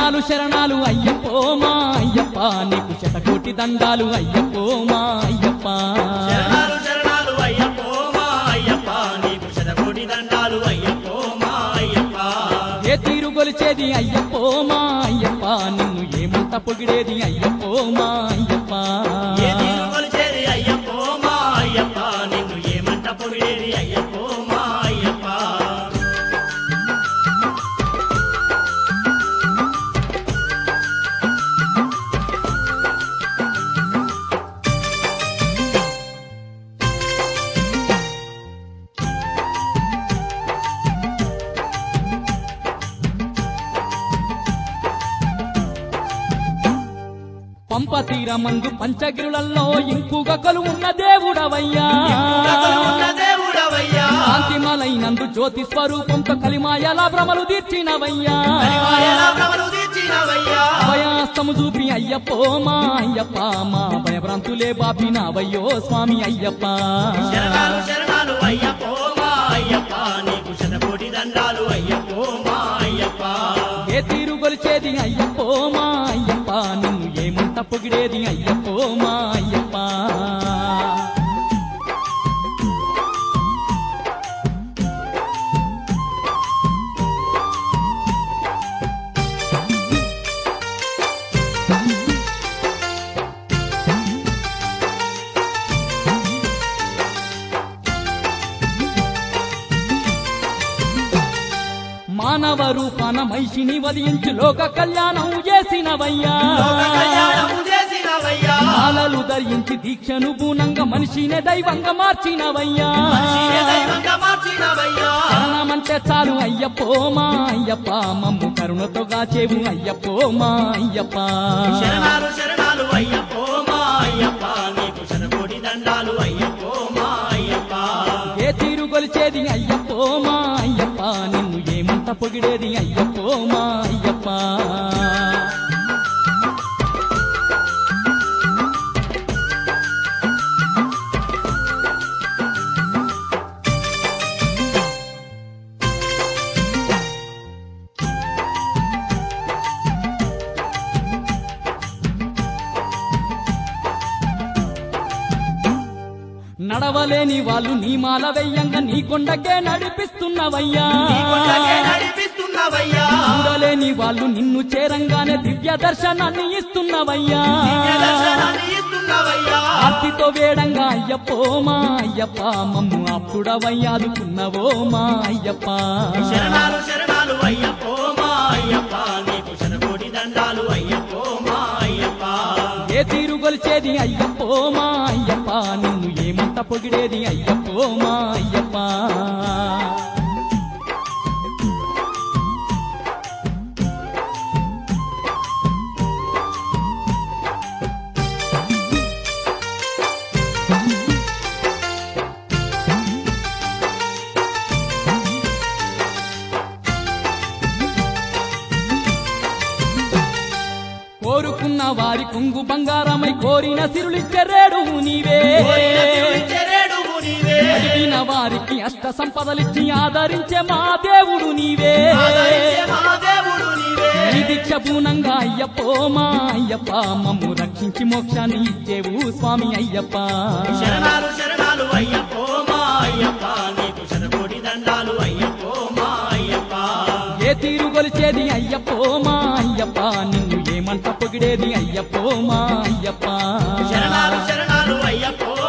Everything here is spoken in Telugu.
శరణాలు అయ్యప్పో మా అయ్యప్ప నీకు శతకోటి దండాలు అయ్యప్పో మా అయ్యప్ప శరణాలు అయ్యప్పో మా అయ్యప్ప నీకు శతకోటి దండాలు అయ్యప్పో మా అయ్యప్ప ఏ తీరు గొలిచేది అయ్యప్పో మా అయ్యప్ప నిన్ను ఏమంత పొగిడేది అయ్యప్పో మా అయ్యప్ప ఏ తీరు కొలిచేది అయ్యప్పో మా అయ్యప్ప నిన్ను ఏమంట పొగిడేది అయ్యప్పో మా అయ్యప్ప పంప తీరమందు పంచగిరులలో ఇంపుగా కొలువున్న దేవుడవయ్యా దేవుడవయ్యా కాంతిమలైనందు జ్యోతి స్వరూపంతో కలిమాయల భ్రమలు తీర్చినవయ్యా భయాస్తము చూపి అయ్యప్పో మా అయ్యప్ప మా భయభ్రాంతులే బాపినవయ్యో స్వామి అయ్యప్ప శరణాలు అయ్యప్పో మా అయ్యప్ప నీకు శతకోటి దండాలు అయ్యప్పో మా అయ్యప్ప ఏ తీరు గొలిచేది అయ్యప్పో మా అయ్యప్ప నిన్ను ఏమంత పొగిడేది అయ్యప్పో మా అయ్యప్ప మానవ రూపాన మహిషిని వధించి లోక కళ్యాణం చేసినవయ్యా మాలలు ధరించి దీక్షను పూనంగా మనిషినే దైవంగా మార్చినవయ్యా శరణమంటే చాలు అయ్యప్పో మా అయ్యప్ప మమ్ము కరుణతో గాచేవు అయ్యప్పో మా అయ్యప్ప శరణాలు అయ్యప్పో మా అయ్యప్ప నీకు శతకోటి దండాలు అయ్యప్పో మా అయ్యప్ప ఏ తీరు గొలిచేది అయ్యప్పో మా అయ్యప్ప నిన్ను ఏమంత పొగిడేది అయ్యప్పో మా అయ్యప్ప నడవలేని వాళ్ళు నీ మాల వెయ్యంగా నీ కొండకే నడిపిస్తున్నవయ్యా చూడలేని వాళ్ళు నిన్ను చేరంగానే దివ్య దర్శనాన్ని ఇస్తున్నవయ్యా ఆర్తితో వేడంగా అయ్యప్పో మా అయ్యప్ప మమ్ము ఆప్తుడవయ్యాదుకున్నవో మా అయ్యప్ప శరణాలు అయ్యప్పో మా అయ్యప్ప నీకు శతకోటి దండాలు అయ్యప్పో మా అయ్యప్ప ఏ తీరు గొలిచేది అయ్యప్పో మా అయ్యప్ప నిన్ను ఏమంత పొగిడేది అయ్యప్పో మా అయ్యప్ప కోరుకున్న వారి కొంగు బంగారమై కోరిన సిరులిచ్చే రేడు నీవే అడిగిన వారికి అష్ట సంపదలిచ్చి ఆదరించే మా దేవుడు నీవే నీ దీక్ష పూనంగా అయ్యప్పో మా అయ్యప్ప మమ్ము రక్షించి మోక్షాన్ని ఇచ్చేవు స్వామి అయ్యప్ప శరణాలు అయ్యప్పో మా అయ్యప్ప నీకు శతకోటి దండాలు అయ్యప్పో మా అయ్యప్ప ఏ తీరు గొలిచేది అయ్యప్పో మా అయ్యప్ప నిన్ను ఏమంట పొగిడేది అయ్యప్పో మా అయ్యప్ప శరణాలు అయ్యప్పో